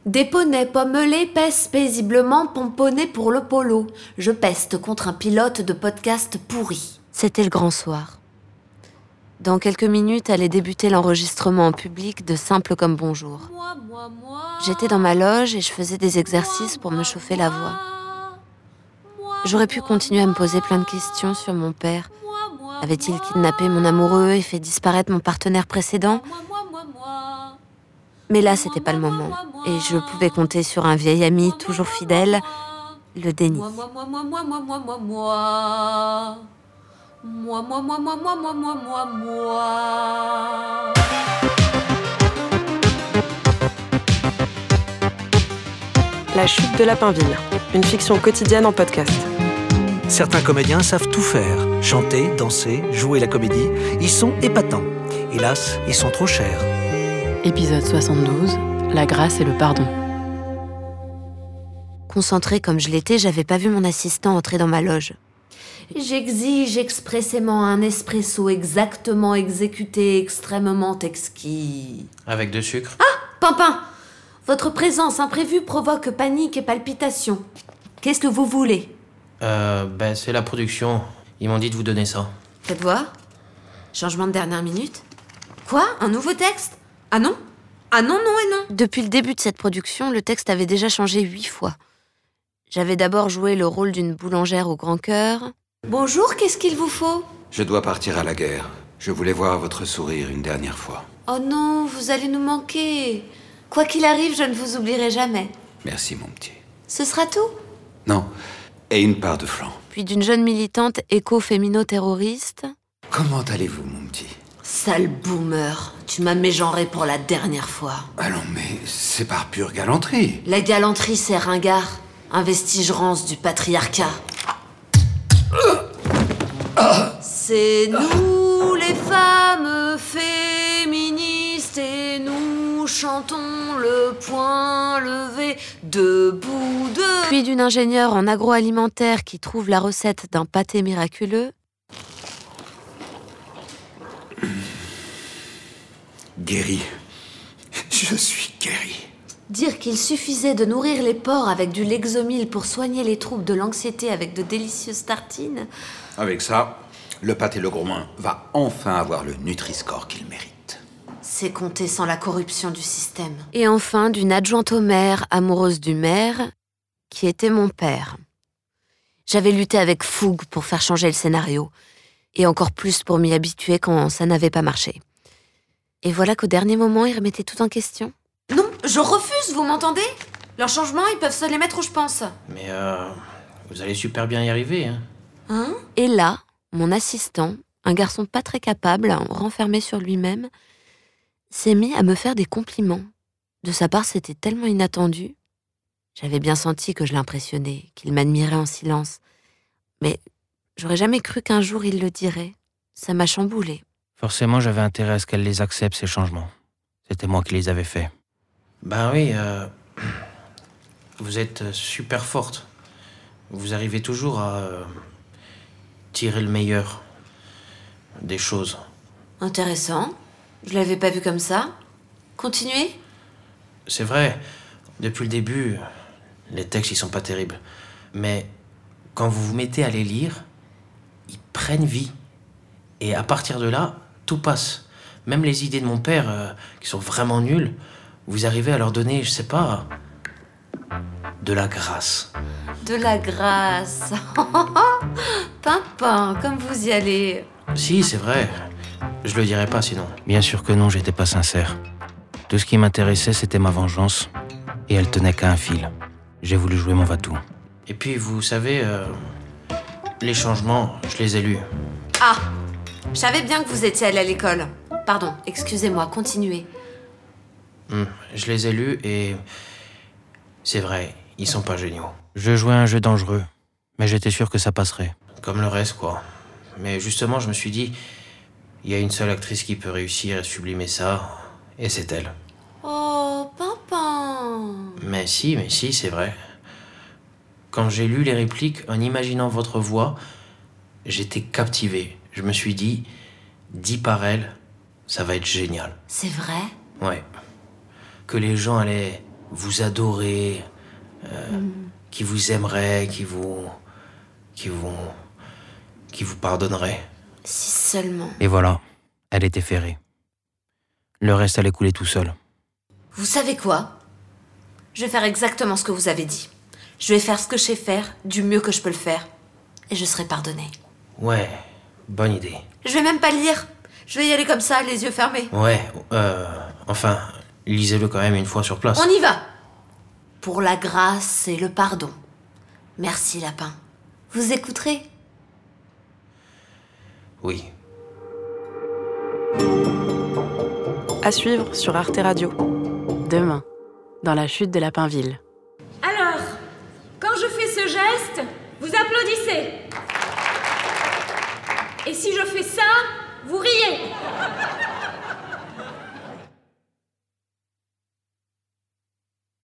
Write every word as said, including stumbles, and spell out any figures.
Des poneys pommelés pèsent paisiblement pomponnés pour le polo. Je peste contre un pilote de podcast pourri. C'était le grand soir. Dans quelques minutes allait débuter l'enregistrement en public de Simple comme bonjour. J'étais dans ma loge et je faisais des exercices pour me chauffer la voix. J'aurais pu continuer à me poser plein de questions sur mon père. Avait-il kidnappé mon amoureux et fait disparaître mon partenaire précédent ? Mais là, c'était pas le moment. Et je pouvais compter sur un vieil ami toujours fidèle, le déni. Moi, moi, moi, moi, moi, moi, moi, moi. Moi, moi, moi, moi, moi, moi, moi, moi, moi. La chute de Lapinville, une fiction quotidienne en podcast. Certains comédiens savent tout faire. Chanter, danser, jouer la comédie. Ils sont épatants. Hélas, ils sont trop chers. Épisode soixante-douze, la grâce et le pardon. Concentrée comme je l'étais, j'avais pas vu mon assistant entrer dans ma loge. J'exige expressément un espresso exactement exécuté, extrêmement exquis. Avec de sucre. Ah, Pimpin! Votre présence imprévue provoque panique et palpitations. Qu'est-ce que vous voulez? Euh, ben c'est la production. Ils m'ont dit de vous donner ça. Faites voir. Changement de dernière minute. Quoi? Un nouveau texte? Ah non? Ah non, non et non. Depuis le début de cette production, le texte avait déjà changé huit fois. J'avais d'abord joué le rôle d'une boulangère au grand cœur. Bonjour, qu'est-ce qu'il vous faut? Je dois partir à la guerre. Je voulais voir votre sourire une dernière fois. Oh non, vous allez nous manquer. Quoi qu'il arrive, je ne vous oublierai jamais. Merci, mon petit. Ce sera tout? Non, et une part de flan. Puis d'une jeune militante éco-fémino-terroriste. Comment allez-vous, mon petit? Sale boomer, tu m'as mégenré pour la dernière fois. Allons, mais c'est par pure galanterie. La galanterie, c'est ringard. Un vestige rance du patriarcat. C'est nous les femmes féministes et nous chantons le poing levé, debout, debout. Puis d'une ingénieure en agroalimentaire qui trouve la recette d'un pâté miraculeux. Guéri. Je suis guéri. Dire qu'il suffisait de nourrir les porcs avec du Lexomil pour soigner les troubles de l'anxiété avec de délicieuses tartines. Avec ça, le pâté Le Gourmand va enfin avoir le Nutri-Score qu'il mérite. C'est compter sans la corruption du système. Et enfin d'une adjointe au maire, amoureuse du maire, qui était mon père. J'avais lutté avec fougue pour faire changer le scénario, et encore plus pour m'y habituer quand ça n'avait pas marché. Et voilà qu'au dernier moment, il remettait tout en question. Non, je refuse, vous m'entendez? Leurs changements, ils peuvent se les mettre où je pense. Mais euh, vous allez super bien y arriver, hein. Hein? Et là, mon assistant, un garçon pas très capable, renfermé sur lui-même, s'est mis à me faire des compliments. De sa part, c'était tellement inattendu. J'avais bien senti que je l'impressionnais, qu'il m'admirait en silence. Mais j'aurais jamais cru qu'un jour il le dirait. Ça m'a chamboulée. Forcément, j'avais intérêt à ce qu'elle les accepte, ces changements. C'était moi qui les avais faits. Ben oui, euh, vous êtes super forte. Vous arrivez toujours à euh, tirer le meilleur des choses. Intéressant. Je l'avais pas vu comme ça. Continuez. C'est vrai, depuis le début, les textes, ils sont pas terribles. Mais quand vous vous mettez à les lire, ils prennent vie. Et à partir de là, tout passe. Même les idées de mon père, euh, qui sont vraiment nulles, vous arrivez à leur donner, je sais pas, de la grâce. De la grâce. Pimpin, comme vous y allez. Si, c'est vrai. Je le dirais pas sinon. Bien sûr que non, j'étais pas sincère. Tout ce qui m'intéressait, c'était ma vengeance. Et elle tenait qu'à un fil. J'ai voulu jouer mon va-tout. Et puis, vous savez, euh, les changements, je les ai lus. Ah, je savais bien que vous étiez allé à l'école. Pardon, excusez-moi, continuez. Hum, je les ai lus et... c'est vrai, ils sont pas géniaux. Je jouais un jeu dangereux, mais j'étais sûr que ça passerait. Comme le reste, quoi. Mais justement, je me suis dit, il y a une seule actrice qui peut réussir à sublimer ça, et c'est elle. Oh, Pimpin. Mais si, mais si, c'est vrai. Quand j'ai lu les répliques, en imaginant votre voix, j'étais captivé. Je me suis dit, dit par elle, ça va être génial. C'est vrai? Ouais. Que les gens allaient vous adorer, euh, mm. qui vous aimerait, qui vous... qui vous... qui vous pardonnerait. Si seulement... Et voilà, elle était ferrée. Le reste allait couler tout seul. Vous savez quoi ? Je vais faire exactement ce que vous avez dit. Je vais faire ce que je sais faire, du mieux que je peux le faire. Et je serai pardonnée. Ouais, bonne idée. Je vais même pas le lire. Je vais y aller comme ça, les yeux fermés. Ouais, euh... enfin, lisez-le quand même une fois sur place. On y va. Pour la grâce et le pardon. Merci, lapin. Vous écouterez ? Oui. À suivre sur Arte Radio. Demain, dans la chute de Lapinville. Alors, quand je fais ce geste, vous applaudissez. Et si je fais ça, vous riez.